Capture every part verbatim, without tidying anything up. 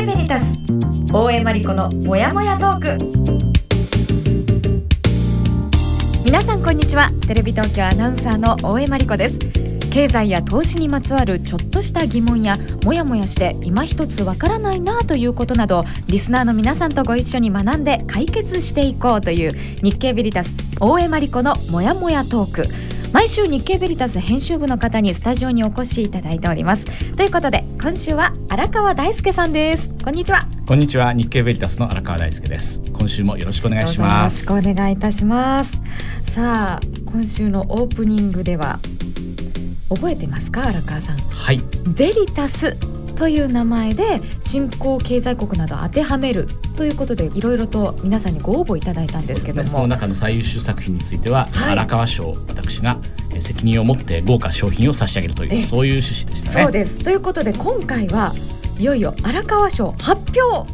経ベリタス大江真理子のもやもやトーク。皆さんこんにちは。テレビ東京アナウンサーの大江真理子です。経済や投資にまつわるちょっとした疑問やもやもやして今一つわからないなということなど、リスナーの皆さんとご一緒に学んで解決していこうという日経ベリタス大江真理子のもやもやトーク。毎週日経ベリタス編集部の方にスタジオにお越しいただいております。ということで今週は荒川大輔さんです。こんにちは。 こんにちは。日経ベリタスの荒川大輔です。今週もよろしくお願いします。 よろしくお願いいたします。さあ、今週のオープニングでは覚えてますか、荒川さん。 はい。 ベリタスという名前で新興経済国など当てはめるということで、いろいろと皆さんにご応募いただいたんですけども、 そ, ね、その中の最優秀作品については、はい、荒川賞、私が責任を持って豪華賞品を差し上げるという、そういう趣旨でしたね。 そうです。ということで今回はいよいよ荒川賞発表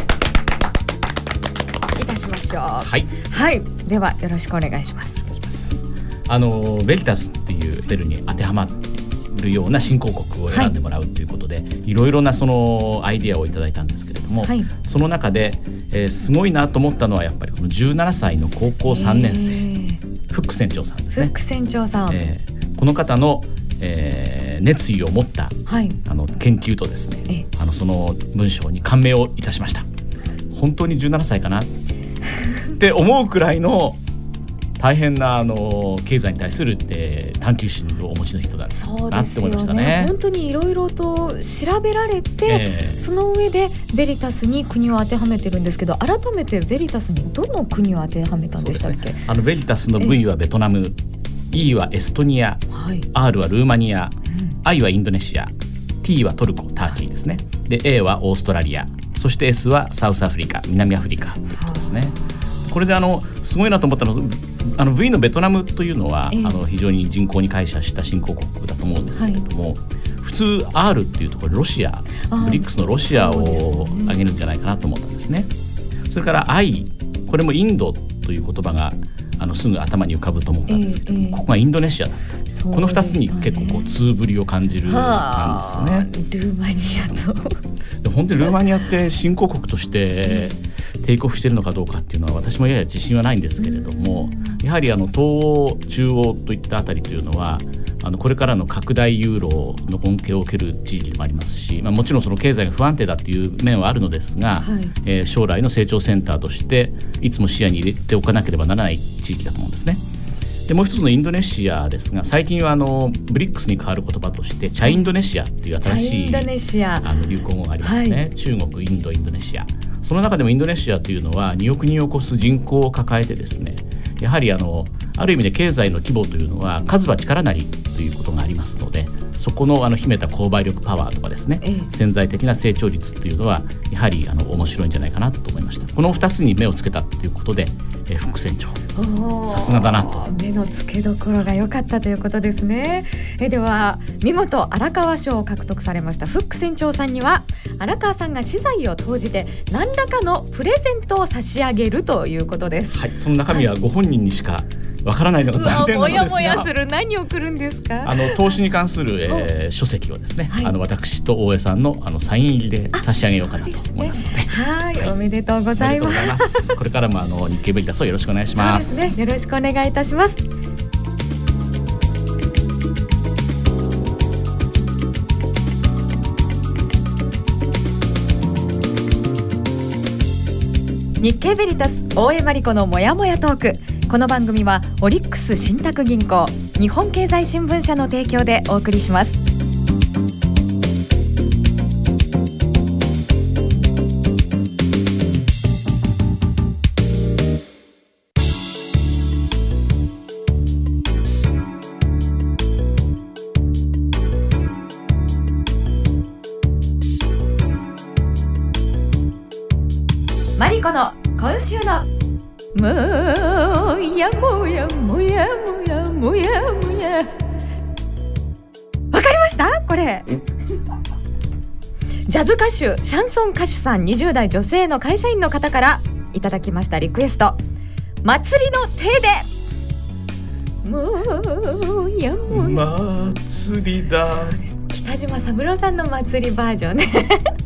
いたしましょう。 はい、 はい、ではよろしくお願いします。 お願いします。あのベリタスっていうスペルに当てはまるような新興国を選んでもらうということで、はい、いろいろなそのアイデアをいただいたんですけれども、はい、その中で、えー、すごいなと思ったのはやっぱりこのじゅうななさいの高校さんねんせい、フック船長さんですね。 フック船長さん、 えー、この方の、えー、熱意を持った、はい、あの研究とですね、あのその文章に感銘をいたしました。本当にじゅうななさいかなって思うくらいの大変なあの経済に対する、えー、探求心をお持ちの人だなって思いましたね。 本当にいろいろと調べられて、えー、その上でベリタスに国を当てはめてるんですけど、改めてベリタスにどの国を当てはめたんでしたっけ。 ね、あのベリタスの V はベトナム、E はエストニア、はい、R はルーマニア、うん、I はインドネシア、 T はトルコ、ターキーですね。で A はオーストラリア、そして S はサウスアフリカ、南アフリカということですね。はあ、これであのすごいなと思ったのは、あの V のベトナムというのは、えー、あの非常に人口に膾炙した新興国だと思うんですけれども、はい、普通 R っていうところロシア、ブリックスのロシアを挙げるんじゃないかなと思ったんですね。それから I、 これもインドという言葉があのすぐ頭に浮かぶと思ったんですけど、えーえー、ここがインドネシアだった。このふたつに結構こう通ぶりを感じるなんですよね。 ルーマニアと本当にルーマニアって新興国としてテイクオフしているのかどうかっていうのは私もやや自信はないんですけれども、やはりあの東欧中央といったあたりというのはあのこれからの拡大ユーロの恩恵を受ける地域でもありますし、まあ、もちろんその経済が不安定だっていう面はあるのですが、はい、えー、将来の成長センターとしていつも視野に入れておかなければならない地域だと思うんですね。でもう一つのインドネシアですが、最近はあのブリックスに代わる言葉としてチャインドネシアっていう新しいあの流行語がありますね。はい、中国、インド、インドネシア。その中でもインドネシアというのはにおくにんを超す人口を抱えてですね、やはりあのある意味で経済の規模というのは数は力なりということがありますので、そこのあの秘めた購買力パワーとかですね、ええ、潜在的な成長率というのはやはりあの面白いんじゃないかなと思いました。このふたつに目をつけたということで、え副船長さすがだなと。 目の付けどころが良かったということですね。えでは見事荒川賞を獲得されましたフック船長さんには、荒川さんが私財を投じて何らかのプレゼントを差し上げるということです。 はい、その中身はご本人にしかわからないのが残念なのですが、 もやもやする。何を送るんですか。 あの投資に関する、えー、書籍をですね、はい、あの私と大江さん の, あのサイン入りで差し上げようかなと思いますので、 はい、はい、おめでとうございます。 これからもあの日経ベリタスをよろしくお願いします。 そうですね、よろしくお願いいたします。日経ベリタス大江真理子のもやもやトーク。この番組はオリックス信託銀行、日本経済新聞社の提供でお送りします。マリコの今週のもやもやもやもやもやもや。わかりました？これジャズ歌手、シャンソン歌手さん、にじゅう代女性の会社員の方からいただきましたリクエスト。祭りの手でもやもや祭りだ。 そうです、北島三郎さんの祭りバージョンね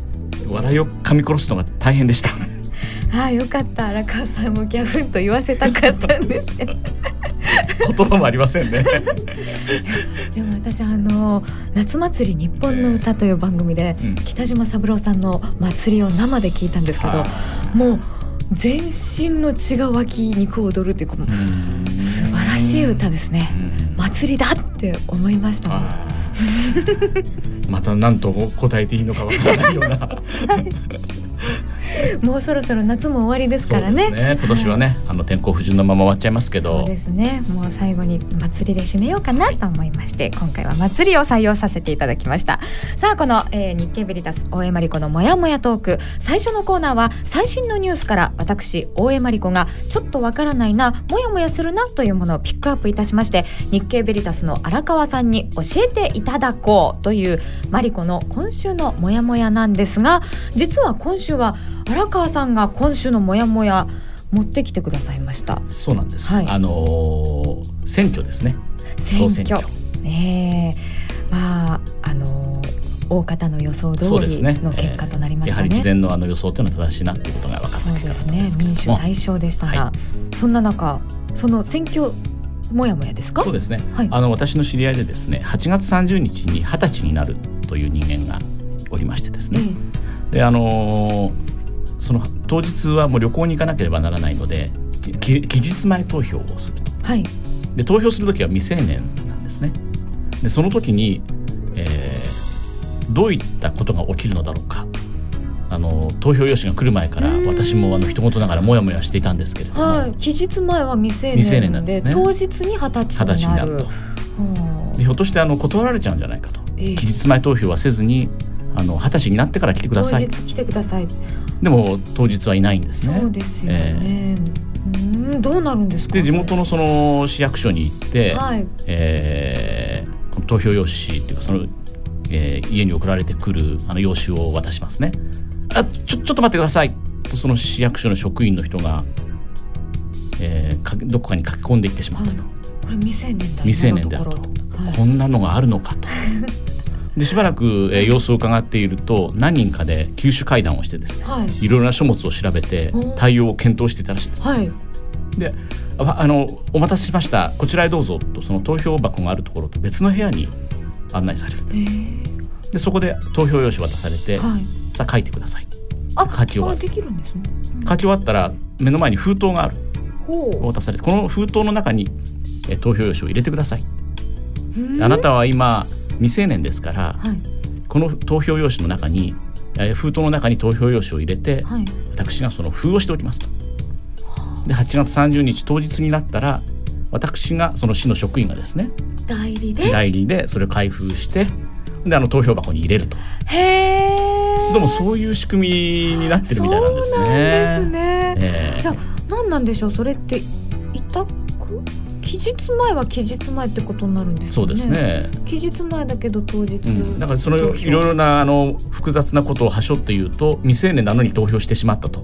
笑いを噛み殺すのが大変でした。 ああ、よかった。荒川さんもギャフンと言わせたかったんですよ言葉もありませんねでも私あの夏祭り日本の歌という番組で、うん、北島三郎さんの祭りを生で聞いたんですけど、もう全身の血が湧き肉を踊るというか、もう素晴らしい歌ですね。祭りだって思いましたもん。 また何と答えていいのかわからないような、はいもうそろそろ夏も終わりですからね。 そうですね、今年はね、はい、あの天候不順のまま終わっちゃいますけど、 そうですね、もう最後に祭りで締めようかなと思いまして、はい、今回は祭りを採用させていただきました。さあ、この、えー、日経ベリタス大江真理子のもやもやトーク、最初のコーナーは最新のニュースから私大江真理子がちょっとわからないな、もやもやするなというものをピックアップいたしまして、日経ベリタスの荒川さんに教えていただこうという真理子の今週のもやもやなんですが、実は今週は荒川さんが今週のもやもや持ってきてくださいました。 そうなんです、はい、あのー、選挙ですね。 選挙、総選挙、えー、まああのー、大方の予想通りの結果となりましたね。 やはり事前のあの予想というのは正しいなということが分かった結果なんですけども、 そうですね、民主対象でしたが、はい、そんな中その選挙もやもやですか。 そうですね、はい、あの私の知り合いでですね、はちがつさんじゅうにちにはたちになるという人間がおりましてですね、えー、であのーその当日はもう旅行に行かなければならないので、期日前投票をすると、はい、で投票するときは未成年なんですね。でその時に、えー、どういったことが起きるのだろうか、あの投票用紙が来る前から私もあの人事ながらもやもやしていたんですけれども、 はい、期日前は未成年で、未成年なんですね、当日にはたちになる、になると、 でひょっとしてあの断られちゃうんじゃないかと、えー、期日前投票はせずにあのはたちになってから来てください、 当日来てください。 でも当日はいないんですね。 そうですよね、えー、うん、どうなるんですか。 で地元のその市役所に行って、はい、えー、投票用紙っていうかその、えー、家に送られてくるあの用紙を渡しますね。あちょ、ちょっと待ってくださいと、その市役所の職員の人が、えー、どこかに書き込んでいってしまったと、はい、 これ未成年だ、 未成年であると、はい、こんなのがあるのかとでしばらく、えー、様子を伺っていると、何人かで九州会談をしてですね、はい、いろいろな書物を調べて対応を検討していたらしいです、はい、で あ, あのお待たせしました、こちらへどうぞと、その投票箱があるところと別の部屋に案内される。でそこで投票用紙渡されて、はい、さあ書いてください。 あ、書き終わる。できるんですね、 うん、書き終わったら目の前に封筒がある、ほう渡されて、この封筒の中にえ投票用紙を入れてください。あなたは今未成年ですから、はい、この投票用紙の中に、えー、封筒の中に投票用紙を入れて、はい、私がその封をしておきますと。ではちがつさんじゅうにち当日になったら、私がその市の職員がですね、 代理で代理でそれを開封して、であの投票箱に入れると。 へー、 でもそういう仕組みになってるみたいなんですね。 そうなんですね、 えー、 じゃあ何なんでしょう、それって委託、期日前は期日前ってことになるんですよね。 そうですね、 期日前だけど当日、うん、 だからそのいろいろなあの複雑なことをはしょって言うと、未成年なのに投票してしまったと、うん、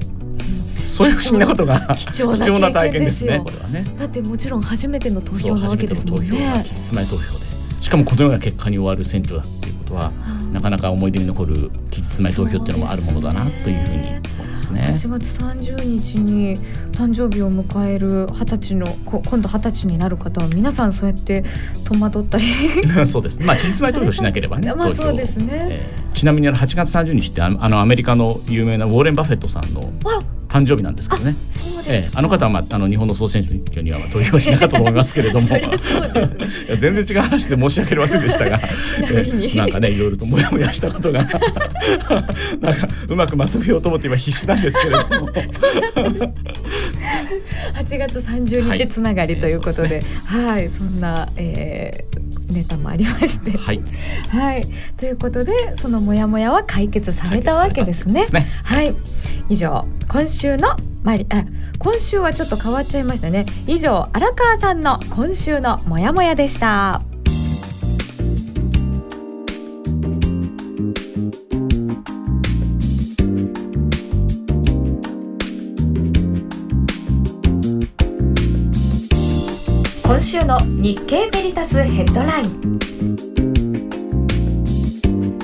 そういう不思議なことが貴重な経験ですよ。貴重な体験ですね、 これはね。 だってもちろん初めての投票なわけですもんね。 初めての投票が期日前投票で、しかもこのような結果に終わる選挙だっていうことは、うん、なかなか思い出に残る期日前投票っていうのもあるものだなというふうに思いますね。 はちがつさんじゅうにちに誕生日を迎えるはたちの今度はたちになる方は皆さんそうやって戸惑ったりそうです、まあ期日前投票しなければねまあそうですね、 えー、ちなみにあのはちがつさんじゅうにちってあの、あのアメリカの有名なウォーレン・バフェットさんの誕生日なんですけどね。 あ、そうですか、 えー、あの方は、まあ、あの日本の総選挙には投票しなかったと思いますけれども全然違う話で申し訳ありませんでしたがちなみに、 えー、なんかねいろいろとモヤモヤしたことがなんかうまくまとめようと思って今必死なんですけれどもはちがつさんじゅうにちつながりということで、はい、えー そ, ではい、そんな、えー、ネタもありまして、はいはい、ということでそのモヤモヤは解決されたわけですね。 ですね、 はい、以上今週のマリあ今週はちょっと変わっちゃいましたね。以上荒川さんの今週のモヤモヤでした。今週の日経ベリタスヘッドライン。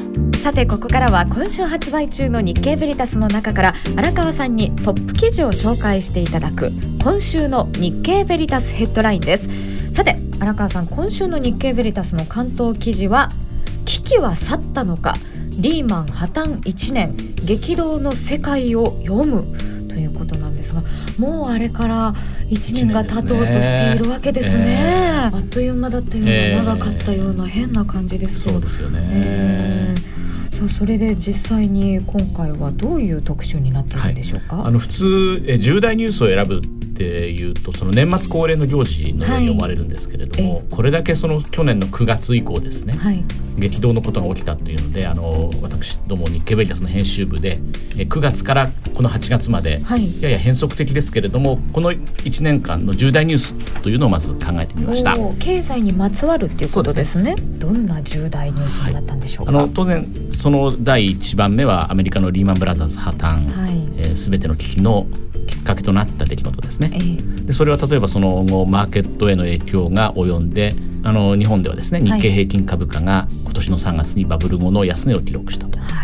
さてここからは今週発売中の日経ベリタスの中から荒川さんにトップ記事を紹介していただく今週の日経ベリタスヘッドラインです。さて荒川さん、今週の日経ベリタスの関東記事は危機は去ったのか、リーマン破綻いちねん、激動の世界を読むということなんですが、もうあれからいちねんが経とうとしているわけですね。えー、あっという間だったような、えー、長かったような変な感じですけど。 そうですよね。 えー、そうそれで実際に今回はどういう特集になっているんでしょうか。 はい、あの普通え重大ニュースを選ぶっていうとその年末恒例の行事のように思われるんですけれども、はい、これだけその去年のくがつ以降ですね、はい、激動のことが起きたというので、あの私ども日経ベリタスの編集部でえくがつからこのはちがつまで、はい、やや変則的ですけれどもこのいちねんかんの重大ニュースというのをまず考えてみました。 経済にまつわるっていうことですね。どんな重大ニュースになったんでしょうか。 はい、あの当然そのだいいちばんめはアメリカのリーマンブラザーズ破綻、はいえー、全ての危機のきっかけとなった出来事ですね。えー、でそれは例えばその後マーケットへの影響が及んで、あの日本ではですね日経平均株価が今年のさんがつにバブル後の安値を記録したと。はい、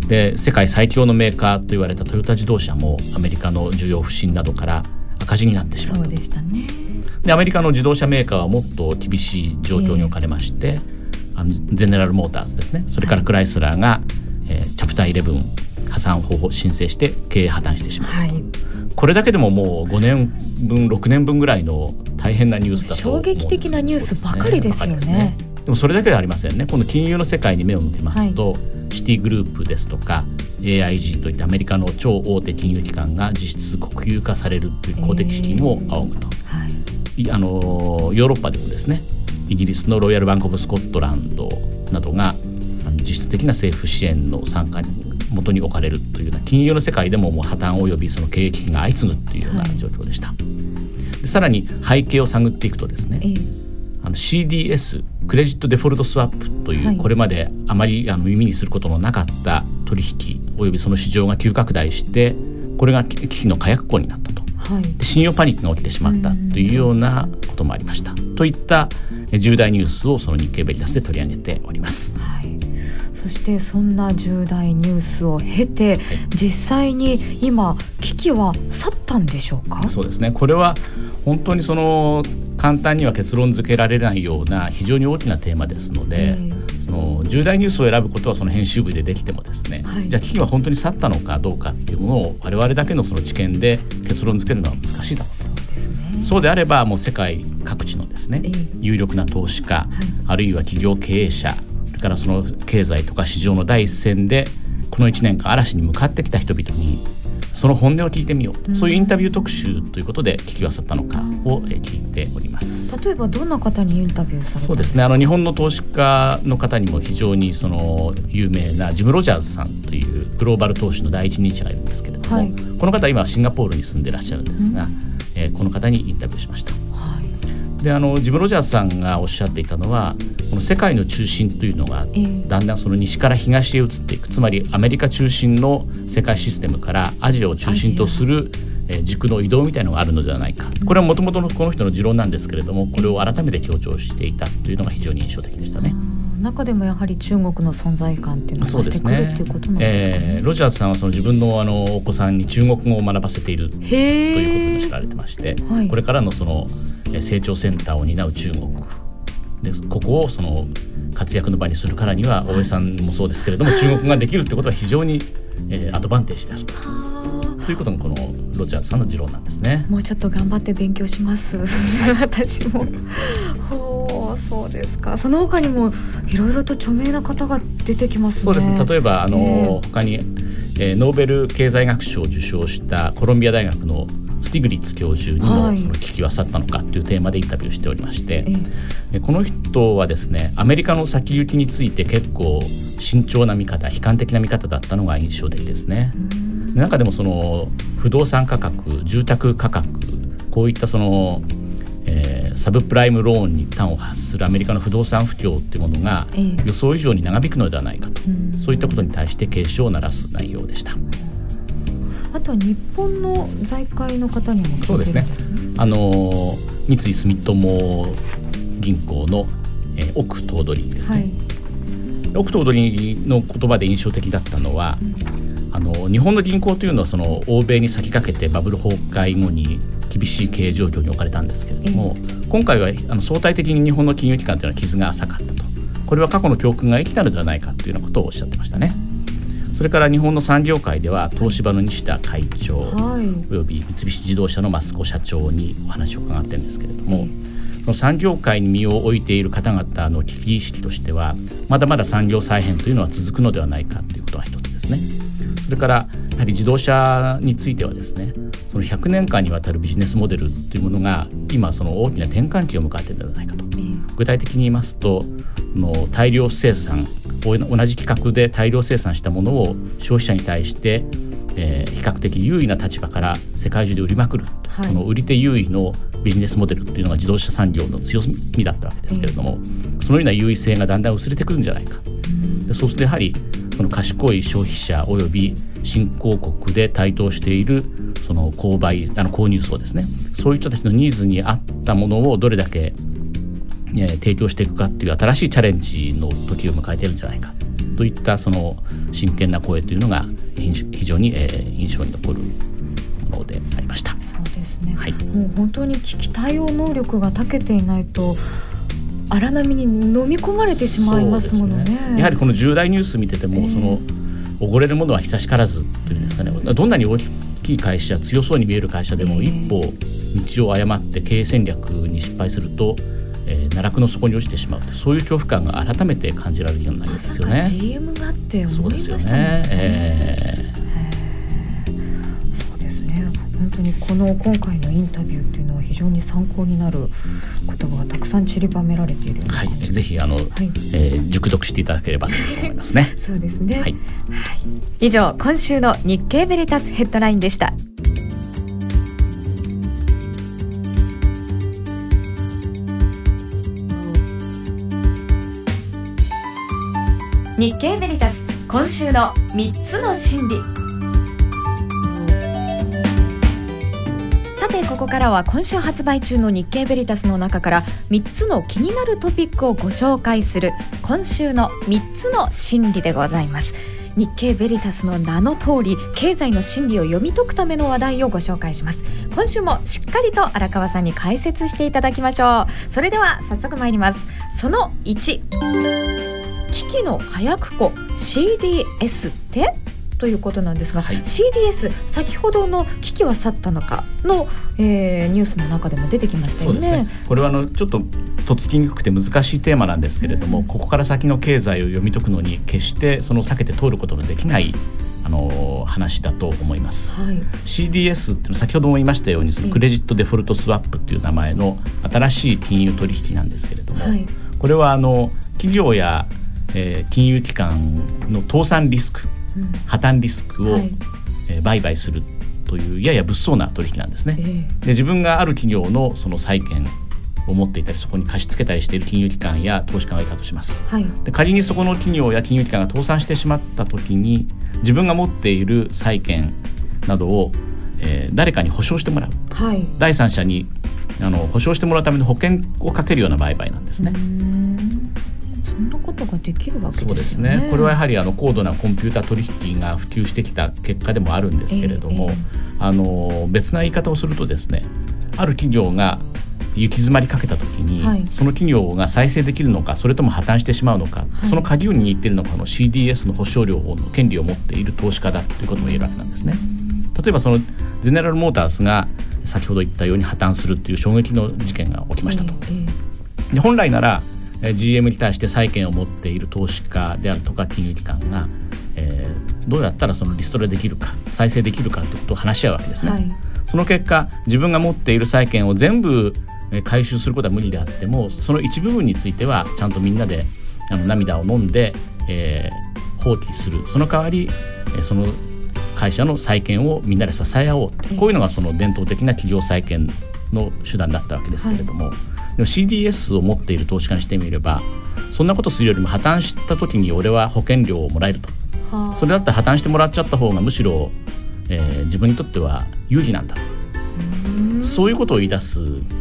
で世界最強のメーカーと言われたトヨタ自動車もアメリカの需要不振などから赤字になってしまった。 そうでしたね。 でアメリカの自動車メーカーはもっと厳しい状況に置かれまして、えー、あのゼネラルモーターズですね、それからクライスラーが、えー、チャプターじゅういち破産法を申請して経営破綻してしまった、はい、これだけでももうごねんぶんろくねんぶんぐらいの大変なニュースだと思うんです。 衝撃的なニュースばかりですよ ね, ですね。 でもそれだけではありませんね。この金融の世界に目を向けますと、はい、シティグループですとか エーアイジー といったアメリカの超大手金融機関が実質国有化されるという公的資金を仰ぐと、えーはい、あのヨーロッパでもですねイギリスのロイヤルバンクオブスコットランドなどが実質的な政府支援の参加に元に置かれるというような金融の世界でももう破綻及びその経営危機が相次ぐというような状況でした。はい、でさらに背景を探っていくとですね、えー、あの シーディーエス クレジットデフォルトスワップという、はい、これまであまりあの耳にすることのなかった取引及びその市場が急拡大してこれが危機の火薬庫になったと。はい、で信用パニックが起きてしまったというようなこともありましたといった重大ニュースをその日経ベリタスで取り上げております。 はい、そしてそんな重大ニュースを経て、はい、実際に今危機は去ったんでしょうか。 そうですね、これは本当にその簡単には結論付けられないような非常に大きなテーマですので、えー、その重大ニュースを選ぶことはその編集部でできてもですね、はい、じゃあ危機は本当に去ったのかどうかっていうものを我々だけのその知見で結論付けるのは難しいだろうと。そうですね、そうであればもう世界各地のですね、えー、有力な投資家、はい、あるいは企業経営者からその経済とか市場の第一線でこのいちねんかん嵐に向かってきた人々にその本音を聞いてみようと、うん、そういうインタビュー特集ということで危機は去ったのかを聞いております。 例えばどんな方にインタビューされたんですか。 そうですね、あの日本の投資家の方にも非常にその有名なジム・ロジャーズさんというグローバル投資の第一人者がいるんですけれども、はい、この方は今シンガポールに住んでいらっしゃるんですが、うんえー、この方にインタビューしました。はい、であのジム・ロジャーズさんがおっしゃっていたのはこの世界の中心というのがだんだんその西から東へ移っていく、つまりアメリカ中心の世界システムからアジアを中心とする軸の移動みたいなのがあるのではないか。これはもともとのこの人の持論なんですけれども、これを改めて強調していたというのが非常に印象的でしたね。 中でもやはり中国の存在感っていうのが増してくるっていうことなんですかね。 えー、ロジャーズさんはその自分 の, あのお子さんに中国語を学ばせているということで知られてまして、はい、これからのその成長センターを担う中国でここをその活躍の場にするからには大江さんもそうですけれども中国語ができるということは非常に、えー、アドバンテージであるということがこのロジャーズさんの持論なんですね。 もうちょっと頑張って勉強します私もほうそうですか。その他にもいろいろと著名な方が出てきますね。 そうですね、例えばあの、えー、他に、えー、ノーベル経済学賞を受賞したコロンビア大学のスティグリッツ教授にも、はい、その危機は去ったのかというテーマでインタビューしておりまして、えこの人はですねアメリカの先行きについて結構慎重な見方、悲観的な見方だったのが印象的ですね。で中でもその不動産価格、住宅価格、こういったその、えー、サブプライムローンに端を発するアメリカの不動産不況というものが予想以上に長引くのではないかと、そういったことに対して警鐘を鳴らす内容でした。 あとは日本の財界の方にも聞いてるんですね。そうですね、 あの三井住友銀行の、えー、奥頭取ですね、はい、 奥と踊りの言葉で印象的だったのは、あの日本の銀行というのはその欧米に先駆けてバブル崩壊後に厳しい経営状況に置かれたんですけれども、今回はあの相対的に日本の金融機関というのは傷が浅かったと。これは過去の教訓が生きたのではないかというようなことをおっしゃってましたね。それから日本の産業界では東芝の西田会長、はい、および三菱自動車の益子社長にお話を伺ってるんですけれども、その産業界に身を置いている方々の危機意識としては、まだまだ産業再編というのは続くのではないかということが一つですね。それからやはり自動車についてはですね、そのひゃくねんかんにわたるビジネスモデルというものが今その大きな転換期を迎えているのではないかと。具体的に言いますと、の大量生産、同じ規格で大量生産したものを消費者に対して、えー、比較的優位な立場から世界中で売りまくる、はい、この売り手優位のビジネスモデルというのが自動車産業の強みだったわけですけれども、えー、そのような優位性がだんだん薄れてくるんじゃないか。でそうするとやはりその賢い消費者および新興国で台頭しているその購買あの購入層ですね、そういう人たちのニーズに合ったものをどれだけ提供していくかという新しいチャレンジの時を迎えているんじゃないかといったその真剣な声というのが非常に印象に残るものでありました。 そうですね、はい、もう本当に危機対応能力が長けていないと荒波に飲み込まれてしまいますもの ね, ねやはりこの重大ニュース見てても、えー、そのおごれるものは久しからずというんですかね、どんなに大きい会社、強そうに見える会社でも一歩道を誤って経営戦略に失敗すると、えー、奈落の底に落ちてしまう、そういう恐怖感が改めて感じられるようになりますよね。 まさか ジーエム があって思いましたもんね。 そうですよね、えーそうですね。本当にこの今回のインタビューっていうのは非常に参考になる言葉がたくさん散りばめられているような感じ、 はい、ぜひあの、はいえー、熟読していただければと思いますね。 そうですね、 はいはい、 以上今週の日経ベリタスヘッドラインでした。日経ベリタス今週のみっつの心理。さてここからは今週発売中の日経ベリタスの中からみっつの気になるトピックをご紹介する今週のみっつの心理でございます。日経ベリタスの名の通り経済の心理を読み解くための話題をご紹介します。今週もしっかりと荒川さんに解説していただきましょう。それでは早速参ります。そのいち、機器の火薬庫 シーディーエス ってということなんですが、はい、シーディーエス 先ほどの機器は去ったのかの、えー、ニュースの中でも出てきましたよね。 そうですね、これはあのちょっととっつきにくくて難しいテーマなんですけれども、うん、ここから先の経済を読み解くのに決してその避けて通ることのできないあの話だと思います、はい、シーディーエス っていうのは先ほども言いましたようにそのクレジットデフォルトスワップっていう名前の新しい金融取引なんですけれども、はい、これはあの企業やえー、金融機関の倒産リスク、うん、破綻リスクを、はいえー、売買するというやや物騒な取引なんですね、えー、で自分がある企業のその債権を持っていたりそこに貸し付けたりしている金融機関や投資家がいたとします、はい、で仮にそこの企業や金融機関が倒産してしまった時に自分が持っている債権などを、えー、誰かに保証してもらう、はい、第三者にあの保証してもらうための保険をかけるような売買なんですね。 うーんそんなことができるわけですよね。 そうですね。これはやはりあの高度なコンピュータ取引が普及してきた結果でもあるんですけれども、えーえー、あの別な言い方をするとですね、ある企業が行き詰まりかけた時に、はい、その企業が再生できるのかそれとも破綻してしまうのか、はい、その鍵を握っているのがこの シーディーエス の保証料の権利を持っている投資家だということも言えるわけなんですね。例えばそのゼネラルモータースが先ほど言ったように破綻するという衝撃の事件が起きましたと、えーえー、で本来ならジーエム に対して債権を持っている投資家であるとか金融機関が、えー、どうやったらそのリストラできるか再生できるかということを話し合うわけですね、はい、その結果自分が持っている債権を全部回収することは無理であってもその一部分についてはちゃんとみんなであの涙を飲んで、えー、放棄する。その代わりその会社の債権をみんなで支え合おう、えー、こういうのがその伝統的な企業債権の手段だったわけですけれども、はい、でも シーディーエス を持っている投資家にしてみればそんなことするよりも破綻した時に俺は保険料をもらえると、はあ、それだったら破綻してもらっちゃった方がむしろ、えー、自分にとっては有利なんだ、うそういうことを言い出すわけです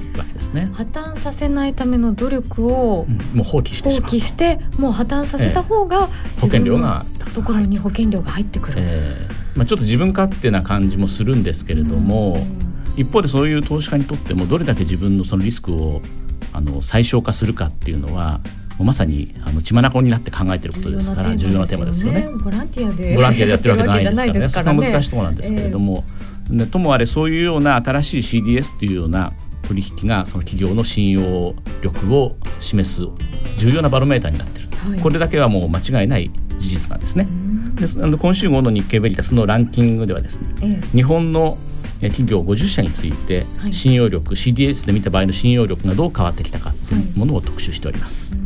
ですね。 破綻させないための努力を、 うん、もう放棄してしまう放棄してもう破綻させた方が、 えー、保険料がたくさんところに保険料が入ってくる、 えーまあ、ちょっと自分勝手な感じもするんですけれども、うん、一方でそういう投資家にとってもどれだけ自分のそのリスクをあの最小化するかっていうのはもうまさにあの血眼になって考えていることですから重要なテーマですよね。 ボランティアでボランティアでやってるわけじゃないですからね。そこは難しいところなんですけれども、えー、ともあれそういうような新しい シーディーエス というような取引がその企業の信用力を示す重要なバロメーターになっている、はい、これだけはもう間違いない事実なんですね。であの今週号の日経ベリタスのランキングではですね、えー、日本の企業ごじゅっしゃについて信用力、はい、シーディーエス で見た場合の信用力がどう変わってきたかというものを特集しております、はい、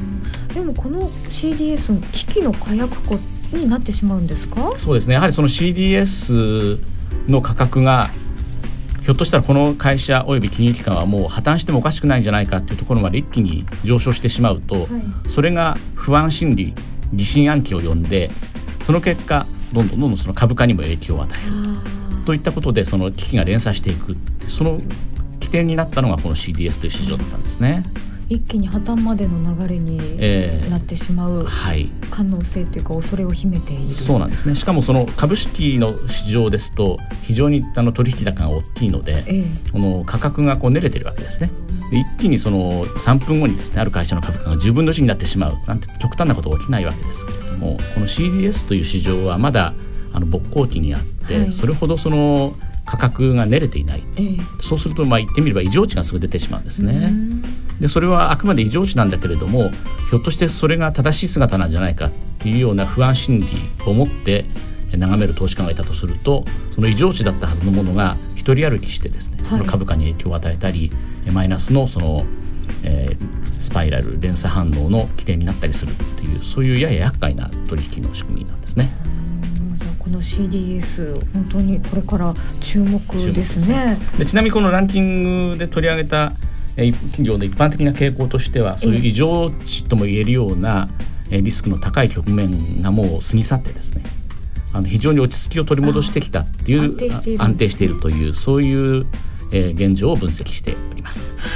でもこの シーディーエス の機器の火薬庫になってしまうんですか？ そうですね、やはりその シーディーエス の価格がひょっとしたらこの会社および金融機関はもう破綻してもおかしくないんじゃないかというところまで一気に上昇してしまうと、はい、それが不安心理疑心暗鬼を呼んでその結果どんどんどんどんその株価にも影響を与えるといったことでその危機が連鎖していくその起点になったのがこの シーディーエス という市場だったんですね。 一気に破綻までの流れになってしまう可能性というか恐れを秘めている、 はい、そうなんですね。しかもその株式の市場ですと非常にあの取引高が大きいので、ええ、この価格がこう練れてるわけですね。で一気にそのさんぷんごにですねある会社の株価がじゅうぶんのいちになってしまうなんて極端なことが起きないわけですけれども、この シーディーエス という市場はまだあの勃興期にあって、はい、それほどその価格が練れていない、ええ、そうするとまあ言ってみれば異常値がすぐ出てしまうんですね。でそれはあくまで異常値なんだけれどもひょっとしてそれが正しい姿なんじゃないかっていうような不安心理を持って眺める投資家がいたとするとその異常値だったはずのものが一人歩きしてですね、はい、その株価に影響を与えたりマイナスのその、えー、スパイラル連鎖反応の起点になったりするっていうそういうやや厄介な取引の仕組みなんですね。 この シーディーエス 本当にこれから注目ですね。 でちなみにこのランキングで取り上げた企業の一般的な傾向としてはそういう異常値とも言えるようなリスクの高い局面がもう過ぎ去ってですねあの非常に落ち着きを取り戻してきたっていう安定している、ね、安定しているというそういう、えー、現状を分析しております、はい、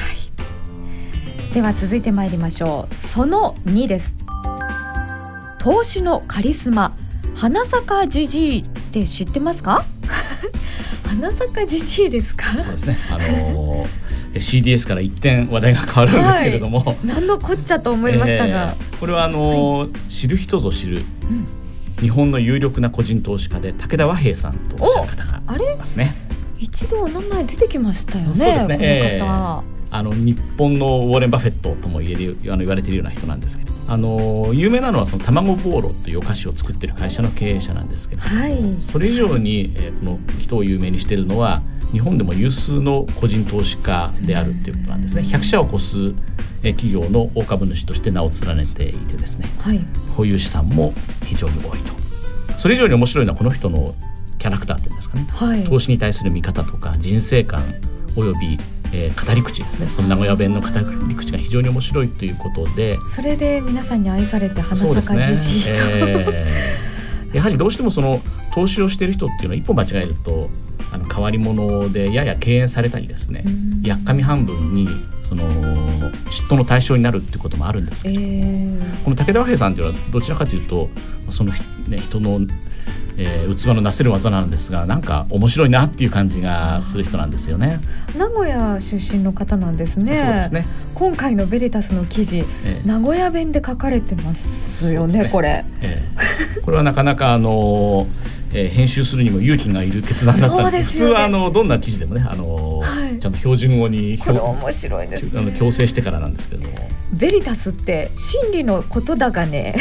では続いてまいりましょう。そのにです。投資のカリスマ花坂じじいって知ってますか？花坂じじいですか？ そうですね、あのーシーディーエス から一点話題が変わるんですけれども、はい、 何のこっちゃと思いましたが、 えー、これはあの、はい、知る人ぞ知る、うん、日本の有力な個人投資家で武田和平さんとおっしゃる方がいますね。 一度お名前出てきましたよね。 そうですね、 この方、えー、 あの日本のウォーレン・バフェットとも言えるあの言われているような人なんですけど、あの有名なのはその卵ボーロというお菓子を作っている会社の経営者なんですけど、はい、それ以上に、えー、この人を有名にしているのは日本でも有数の個人投資家であるということなんですね。ひゃくしゃを超す企業の大株主として名を連ねていてですね、はい、保有資産も非常に多いと。それ以上に面白いのはこの人のキャラクターっていうんですかね、はい、投資に対する見方とか人生観および、えー、語り口ですね。その名古屋弁の語り口が非常に面白いということで、 それで皆さんに愛されて花坂じじいと、ねえー、やはりどうしてもその投資をしている人っていうのは一歩間違えるとあの変わり者でやや敬遠されたりですね、やっかみ半分にその嫉妬の対象になるっていうこともあるんですけど、えー、この武田和平さんというのはどちらかというとその、ね、人の、えー、器のなせる技なんですがなんか面白いなっていう感じがする人なんですよね。 名古屋出身の方なんですね。 そうですね。 今回のベリタスの記事、えー、名古屋弁で書かれてますよ ね, ねこれ、えー、これはなかなかあのえー、編集するにも勇気がいる決断だったんですけど、ね、普通はあのどんな記事でもね、あのーはい、ちゃんと標準語にこれ面白いですね、 あの強制してからなんですけども、 ベリタスって真理のことだがね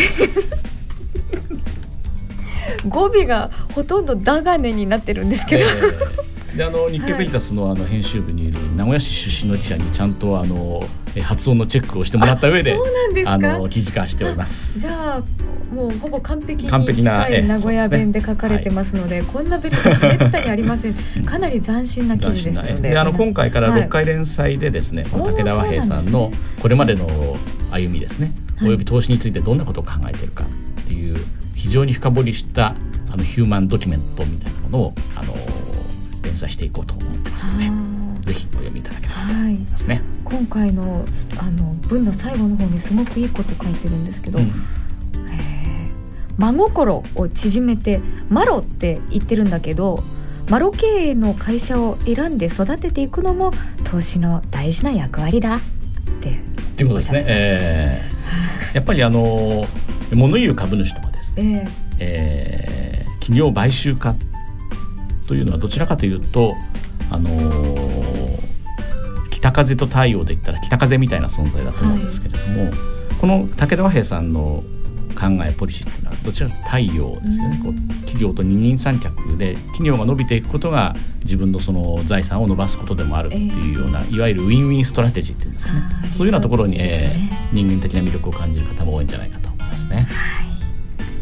語尾がほとんどだがねになってるんですけど、えー、であの日経ベリタス の, あの編集部にいる名古屋市出身の記者にちゃんとあの発音のチェックをしてもらった上で、 あ、そうなんですか、 あの記事化しております。 じゃあもうほぼ完璧に近い名古屋弁で書かれてますので、こんなベリタスめったにありません。かなり斬新な記事ですので、 であの今回からろっかい連載でですね、はい、この武田和平さんのこれまでの歩みですね、および投資についてどんなことを考えているかっていう非常に深掘りしたあのヒューマンドキュメントみたいなものをあの連載していこうと思ってますので、ぜひお読みいただければと思いますね。 はい、 今回 の, あの文の最後の方にすごくいいこと書いてるんですけど、うん、えー、真心を縮めてマロって言ってるんだけど、マロ経営の会社を選んで育てていくのも投資の大事な役割だってっていうことですね。えー、やっぱりあの物言う株主とかですね、えーえー、企業買収家というのはどちらかというと、あのー、北風と太陽で言ったら北風みたいな存在だと思うんですけれども、はい、この武田和平さんの考えポリシーというのはどちらか太陽ですよね。こう企業と二人三脚で企業が伸びていくことが自分のその財産を伸ばすことでもあるっていうような、えー、いわゆるウィンウィンストラテジーっていうんですかね、そういうようなところに、ねえー、人間的な魅力を感じる方も多いんじゃないかと思いますね。 はい、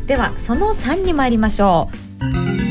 ではそのさんに参りましょう。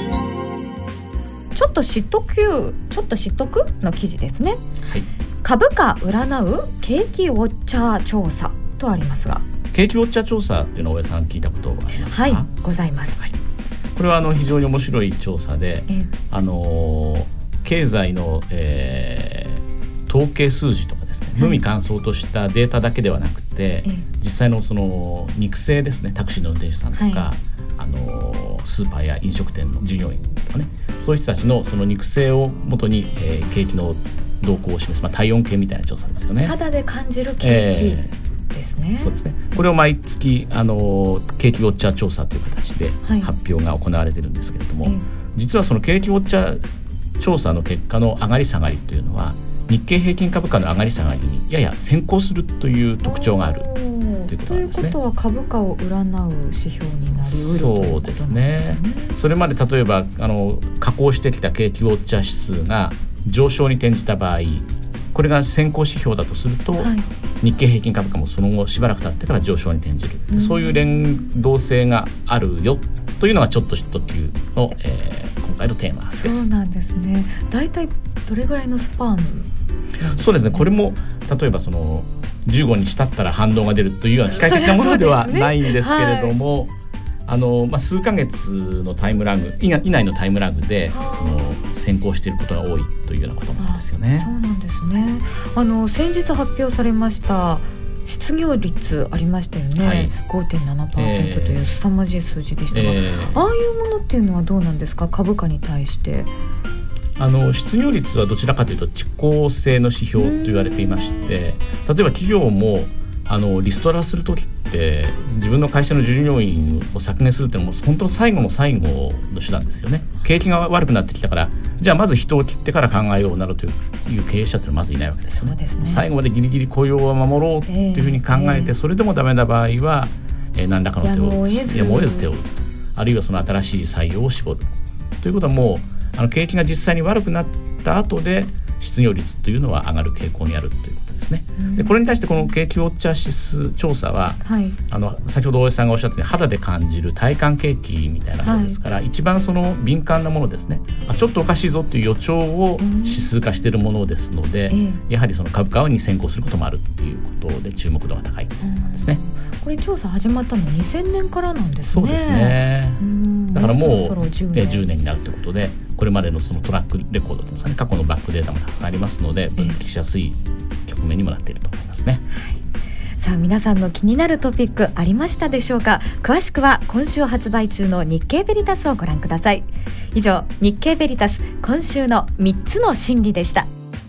ちょっと知っとくちょっと知っとくの記事ですね。はい、株価占う景気ウォッチャー調査とありますが、 景気ウォッチャー調査っていうのを大江さん聞いたことありますか？ はい、ございます。はい、 これはあの非常に面白い調査で、えあの経済の、えー、統計数字とかですね、無味乾燥としたデータだけではなくて、はい、実際のその肉声ですね、タクシーの運転手さんとか、はい、あのスーパーや飲食店の従業員とかね、そういう人たちのその肉声をもとに、えー、景気の動向を示す、まあ、体温計みたいな調査ですよね。 肌で感じる景気、えーそうですね、これを毎月あの景気ウォッチャー調査という形で発表が行われているんですけれども、はい、実はその景気ウォッチャー調査の結果の上がり下がりというのは日経平均株価の上がり下がりにやや先行するという特徴があるということなんですね。 ということは株価を占う指標になりうるということなんですね。 そうですね。それまで例えばあの下降してきた景気ウォッチャー指数が上昇に転じた場合、これが先行指標だとすると、はい、日経平均株価もその後しばらく経ってから上昇に転じる、うん、そういう連動性があるよというのがちょっと知っときの、えー、今回のテーマです。 そうなんですね。だいたいどれぐらいのスパン、ね、 そうですね。これも例えばそのじゅうごにち経ったら反動が出るというような機械的なものではないんですけれども、はい、あのまあ、数ヶ月のタイムラグ以内のタイムラグでその先行していることが多いというようなことなんですよね。 そうなんですね。あの先日発表されました失業率ありましたよね、はい、ごてんななパーセント という凄まじい数字でしたが、えー、ああいうものっていうのはどうなんですか？株価に対してあの失業率はどちらかというと遅効性の指標と言われていまして、例えば企業もあのリストラするときって自分の会社の従業員を削減するっていうのも本当の最後の最後の手段ですよね。景気が悪くなってきたからじゃあまず人を切ってから考えようなるという経営者ってのはまずいないわけですよね。 そうですね。 最後までギリギリ雇用を守ろうというふうに考えて、えー、それでもダメな場合は、えー、何らかの手を打つ、やむを得ず手を打つと、あるいはその新しい採用を絞るということはもうあの景気が実際に悪くなった後で失業率というのは上がる傾向にあるということですね。でこれに対してこの景気ウォッチャー指数調査は、はい、あの先ほど大江さんがおっしゃったように肌で感じる体感景気みたいなものですから、はい、一番その敏感なものですね。あちょっとおかしいぞという予兆を指数化しているものですので、うん、やはりその株価に先行することもあるということで注目度が高いということですね。 これ調査始まったのにせんねんからなんですね。 そうですね。だからもうそろそろじゅうねん、じゅうねんになるということで、これまでのそのトラックレコードですかね、過去のバックデータもたくさんありますので分析しやすい局面にもなっていると思いますね。はい、 さあ皆さんの気になるトピックありましたでしょうか？詳しくは今週発売中の日経ベリタスをご覧ください。以上、日経ベリタス今週のみっつの心理でした。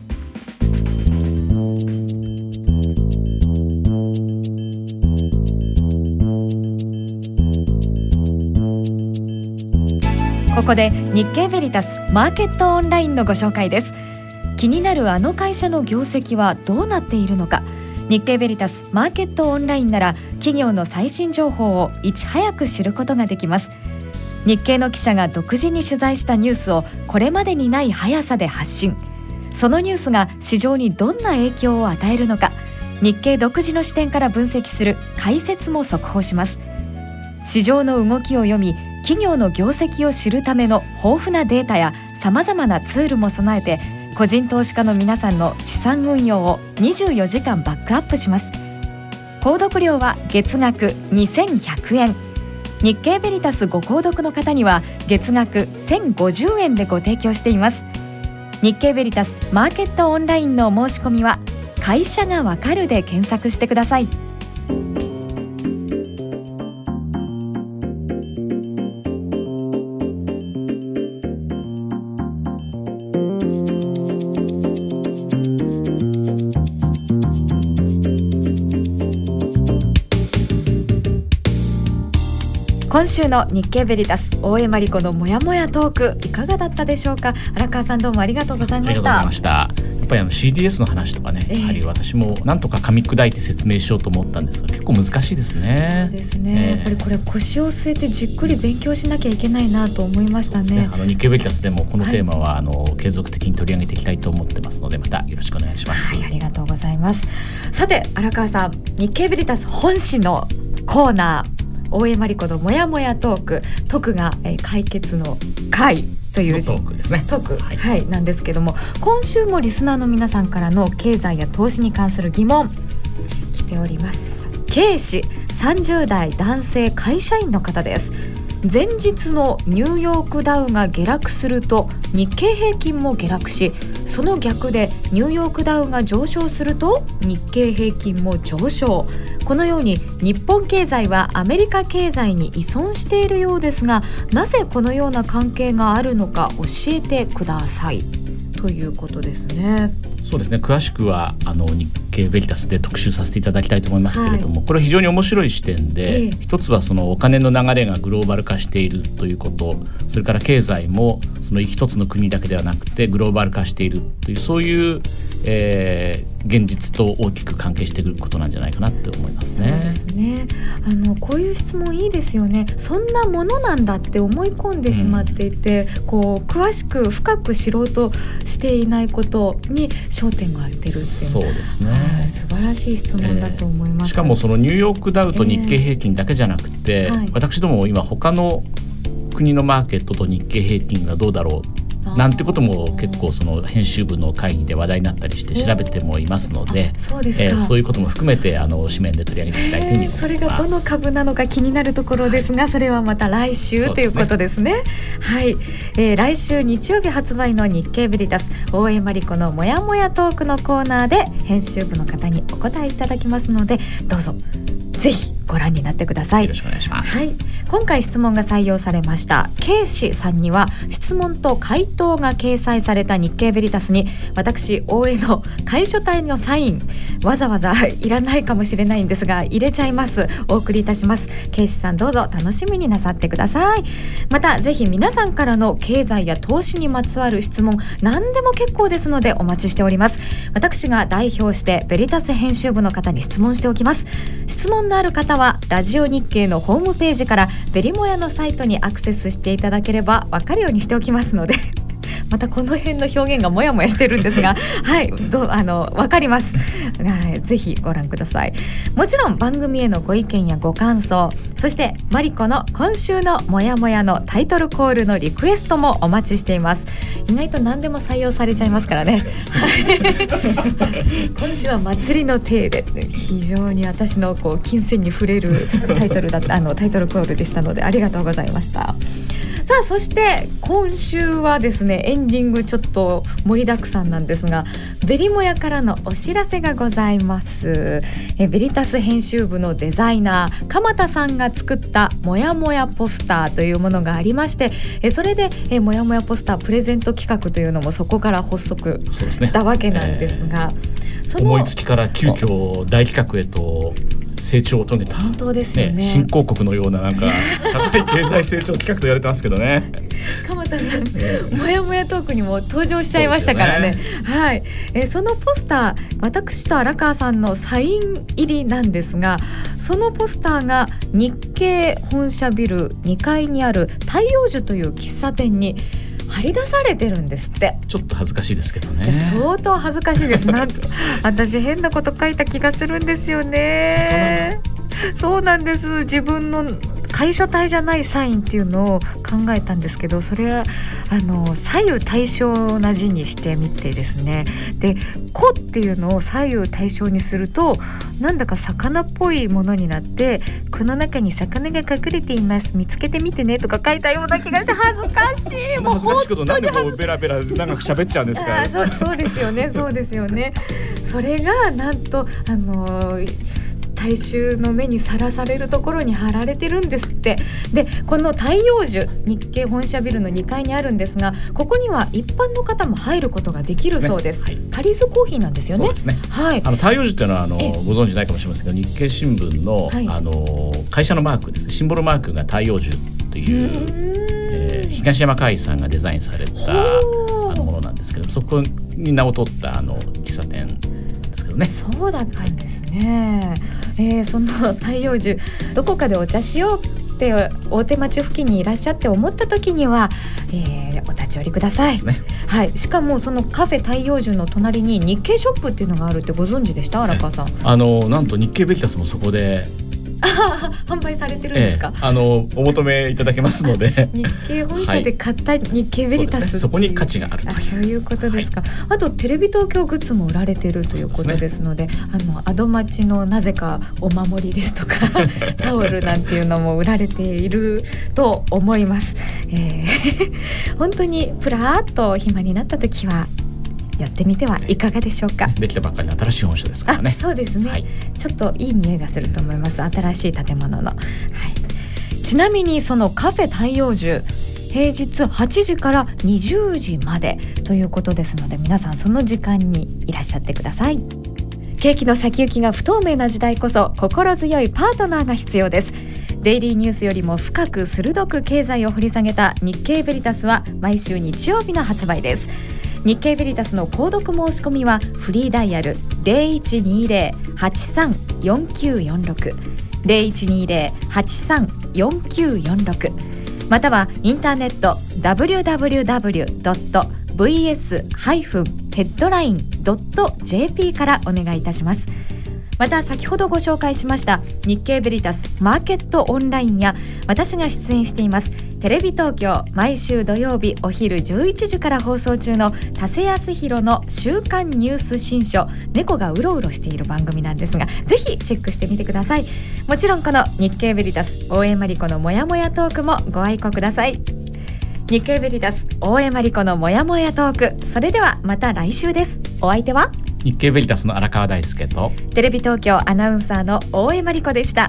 ここで日経ベリタスマーケットオンラインのご紹介です。気になるあの会社の業績はどうなっているのか、日経ベリタスマーケットオンラインなら企業の最新情報をいち早く知ることができます。日経の記者が独自に取材したニュースをこれまでにない速さで発信。そのニュースが市場にどんな影響を与えるのか、日経独自の視点から分析する解説も速報します。市場の動きを読み、企業の業績を知るための豊富なデータやさまざまなツールも備えて、個人投資家の皆さんの資産運用をにじゅうよじかんバックアップします。購読料は月額にせんひゃくえん、日経ベリタスご購読の方には月額せんごじゅうえんでご提供しています。日経ベリタスマーケットオンラインのお申し込みは会社がわかるで検索してください。今週の日経ベリタス大江真理子のもやもやトークいかがだったでしょうか。荒川さんどうもありがとうございました。 ありがとうございました。やっぱりあの シーディーエス の話とかね、えー、やはり私もなんとか噛み砕いて説明しようと思ったんですが結構難しいですね。 そうですね、えー、やっぱりこれ腰を据えてじっくり勉強しなきゃいけないなと思いました ね, ねあの日経ベリタスでもこのテーマは、はい、あの継続的に取り上げていきたいと思ってますのでまたよろしくお願いします。 はい、ありがとうございます。さて荒川さん、日経ベリタス本誌のコーナー大江真理子のもやもやトーク、徳が、えー、解決の会というトークですね。 トーク、はいはい、なんですけども、今週もリスナーの皆さんからの経済や投資に関する疑問来ております。K氏さんじゅう代男性会社員の方です。前日のニューヨークダウが下落すると日経平均も下落し、その逆でニューヨークダウが上昇すると日経平均も上昇。このように日本経済はアメリカ経済に依存しているようですが、なぜこのような関係があるのか教えてくださいということですね。 そうですね、詳しくはあの日経ベリタスで特集させていただきたいと思いますけれども、はい、これは非常に面白い視点で、ええ、一つはそのお金の流れがグローバル化しているということ、それから経済もその一つの国だけではなくてグローバル化しているというそういう、えー、現実と大きく関係してくることなんじゃないかなって思いますね。 そうですね、あのこういう質問いいですよね。そんなものなんだって思い込んでしまっていて、うん、こう詳しく深く知ろうとしていないことに焦点が当てるっていう。 そうですね、 はい、素晴らしい質問だと思います。 えー、しかもそのニューヨークダウと日経平均だけじゃなくて、えーはい、私ども今他の国のマーケットと日経平均がどうだろうなんてことも結構その編集部の会議で話題になったりして調べてもいますので、 そうですか、 えー、そういうことも含めてあの紙面で取り上げていきたいというふうに思います。 それがどの株なのか気になるところですが、はい、それはまた来週ということですね。はい、えー、来週日曜日発売の日経ベリタス大江真理子のもやもやトークのコーナーで編集部の方にお答えいただきますので、どうぞぜひご覧になってください。 よろしくお願いします。 はい、今回質問が採用されました K 氏さんには質問と回答が掲載された日経ベリタスに私大江の楷書体のサインわざわざいらないかもしれないんですが入れちゃいます。お送りいたします。 K 氏さんどうぞ楽しみになさってください。またぜひ皆さんからの経済や投資にまつわる質問何でも結構ですのでお待ちしております。私が代表してベリタス編集部の方に質問しておきます。質問のある方はラジオ日経のホームページからベリモヤのサイトにアクセスしていただければ分かるようにしておきますのでまたこの辺の表現がもやもやしてるんですがはいどあの分かります。ぜひご覧ください。もちろん番組へのご意見やご感想、そしてマリコの今週のもやもやのタイトルコールのリクエストもお待ちしています。意外と何でも採用されちゃいますからね今週は祭りの体で非常に私のこう金銭に触れるタイトルだったあのタイトルコールでしたのでありがとうございました。さあそして今週はですねエンディングちょっと盛りだくさんなんですが、ベリモヤからのお知らせがございます。えベリタス編集部のデザイナー鎌田さんが作ったもやもやポスターというものがありまして、えそれでえもやもやポスタープレゼント企画というのもそこから発足したわけなんですが、 えー、その思いつきから急遽大企画へと成長を遂げた本当ですよね、 新興国のようななんか高い経済成長企画と言われてますけどね鎌田さんもやもやトークにも登場しちゃいましたからね。はい、えそのポスター私と荒川さんのサイン入りなんですが、そのポスターが日経本社ビルにかいにある太陽樹という喫茶店に張り出されてるんですって。 ちょっと恥ずかしいですけどね。 相当恥ずかしいですなん私変なこと書いた気がするんですよね。そうなんです。自分の楷書体じゃないサインっていうのを考えたんですけど、それはあの左右対称な字にしてみてですね、で子っていうのを左右対称にするとなんだか魚っぽいものになって、この中に魚が隠れています、見つけてみてねとか書いたような気がして恥ずかしい。 そんな恥ずかしいことなんでこうベラベラ長く喋っちゃうんですか。 あそう、そうですよねそうですよね。それがなんとあのー大衆の目にさらされるところに貼られてるんですって。でこの太陽樹、日経本社ビルのにかいにあるんですが、ここには一般の方も入ることができるそうです。 はい、 タリーズコーヒーなんですよね。 そうですね、はい、あの太陽樹っていうのはあのご存知ないかもしれませんけど、日経新聞の、はい、あの会社のマークですね、シンボルマークが太陽樹という、えー、東山海さんがデザインされたあのものなんですけど、そこに名を取ったあの喫茶店ですけどね。 そうだったんですね。えー、その太陽樹、どこかでお茶しようって大手町付近にいらっしゃって思った時には、えー、お立ち寄りください。 ですね。 はい、しかもそのカフェ太陽樹の隣に日経ショップっていうのがあるってご存知でした？荒川さん。 あのなんと日経ベリタスもそこで販売されてるんですか？ ええ、あのお求めいただけますので日経本社で買った日経ベリタス、はい、 そ, ね、そこに価値があるという、 あ、そういうことですか。はい、あとテレビ東京グッズも売られているということですので、あのアドマチのなぜかお守りですとかタオルなんていうのも売られていると思います。えー、本当にプラーっと暇になった時はやってみてはいかがでしょうか。 できたばっかりの新しい本社ですからね。 あ、そうですね、はい、ちょっといい匂いがすると思います、新しい建物の。はい、ちなみにそのカフェ太陽樹、平日はちじからにじゅうじまでということですので、皆さんその時間にいらっしゃってください。景気の先行きが不透明な時代こそ心強いパートナーが必要です。デイリーニュースよりも深く鋭く経済を掘り下げた日経ベリタスは毎週日曜日の発売です。日経ベリタスの購読申し込みはフリーダイヤル ゼロいちにゼロ はちさん よんきゅうよんろく ゼロいちにゼロ はちさん よんきゅうよんろく、またはインターネット ダブリューダブリューダブリュードットブイエスヘッドラインドットジェーピー からお願いいたします。また先ほどご紹介しました日経ベリタスマーケットオンラインや私が出演していますテレビ東京毎週土曜日お昼じゅういちじから放送中の田瀬康弘の週刊ニュース新書、猫がうろうろしている番組なんですが、ぜひチェックしてみてください。もちろんこの日経ベリタス大江真理子のもやもやトークもご愛顧ください。日経ベリタス大江真理子のもやもやトーク、それではまた来週です。お相手は日経ベリタスの荒川大輔とテレビ東京アナウンサーの大江真理子でした。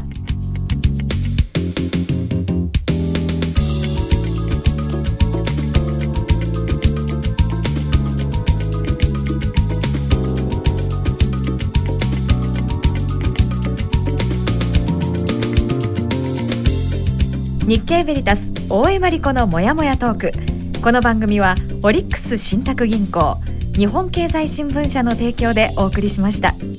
日経ベリタス大江真理子のもやもやトーク。この番組はオリックス信託銀行、日本経済新聞社の提供でお送りしました。